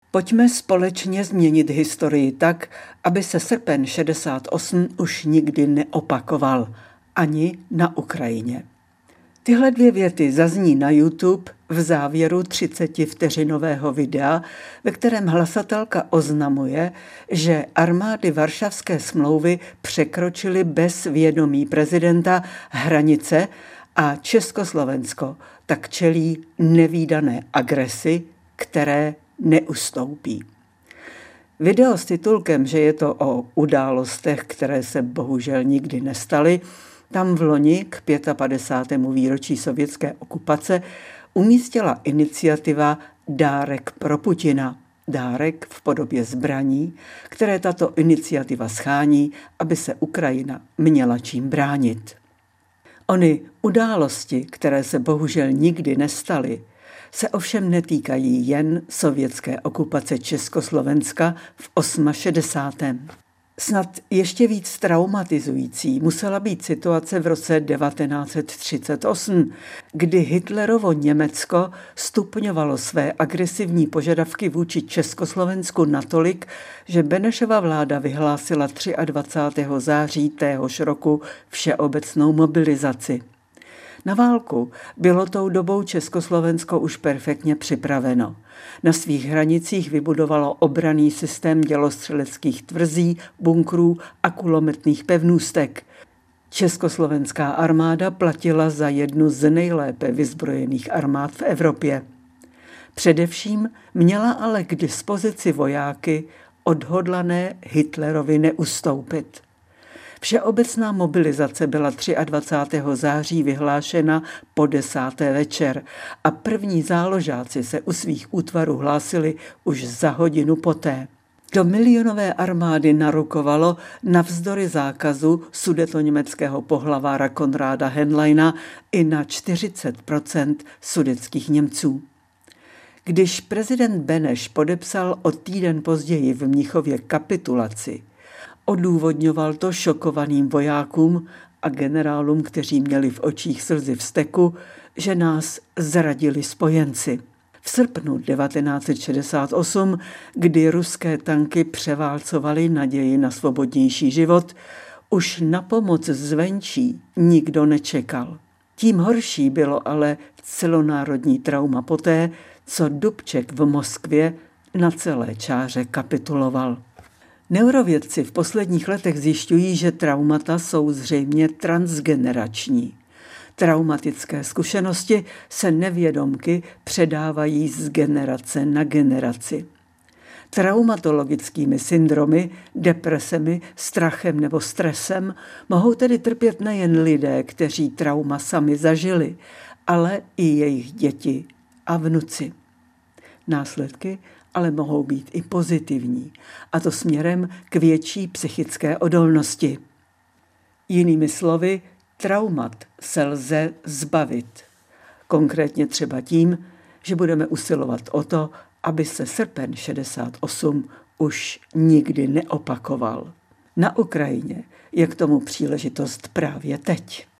Pojďme společně změnit historii tak, aby se srpen 68 už nikdy neopakoval, ani na Ukrajině. Tyhle dvě věty zazní na YouTube v závěru 30vteřinového videa, ve kterém hlasatelka oznamuje, že armády Varšavské smlouvy překročily bez vědomí prezidenta hranice a Československo tak čelí nevídané agresi, které neustoupí. Video s titulkem, že je to o událostech, které se bohužel nikdy nestaly, tam v loni k 55. výročí sovětské okupace umístila iniciativa Dárek pro Putina. Dárek v podobě zbraní, které tato iniciativa schání, aby se Ukrajina měla čím bránit. Ony události, které se bohužel nikdy nestaly, se ovšem netýkají jen sovětské okupace Československa v 68. Snad ještě víc traumatizující musela být situace v roce 1938, kdy Hitlerovo Německo stupňovalo své agresivní požadavky vůči Československu natolik, že Benešova vláda vyhlásila 23. září téhož roku všeobecnou mobilizaci. Na válku bylo tou dobou Československo už perfektně připraveno. Na svých hranicích vybudovalo obranný systém dělostřeleckých tvrzí, bunkrů a kulometných pevnůstek. Československá armáda platila za jednu z nejlépe vyzbrojených armád v Evropě. Především měla ale k dispozici vojáky odhodlané Hitlerovi neustoupit. Všeobecná mobilizace byla 23. září vyhlášena po 10. večer a první záložáci se u svých útvarů hlásili už za hodinu poté. Do milionové armády narukovalo navzdory zákazu sudetoněmeckého pohlavára Konráda Henleina i na 40% sudetských Němců. Když prezident Beneš podepsal o týden později v Mnichově kapitulaci, odůvodňoval to šokovaným vojákům a generálům, kteří měli v očích slzy vzteku, že nás zradili spojenci. V srpnu 1968, kdy ruské tanky převálcovaly naději na svobodnější život, už na pomoc zvenčí nikdo nečekal. Tím horší bylo ale celonárodní trauma poté, co Dubček v Moskvě na celé čáře kapituloval. Neurovědci v posledních letech zjišťují, že traumata jsou zřejmě transgenerační. Traumatické zkušenosti se nevědomky předávají z generace na generaci. Traumatologickými syndromy, depresemi, strachem nebo stresem mohou tedy trpět nejen lidé, kteří trauma sami zažili, ale i jejich děti a vnuci. Následky ale mohou být i pozitivní, a to směrem k větší psychické odolnosti. Jinými slovy, traumat se lze zbavit. Konkrétně třeba tím, že budeme usilovat o to, aby se srpen 68 už nikdy neopakoval. Na Ukrajině je k tomu příležitost právě teď.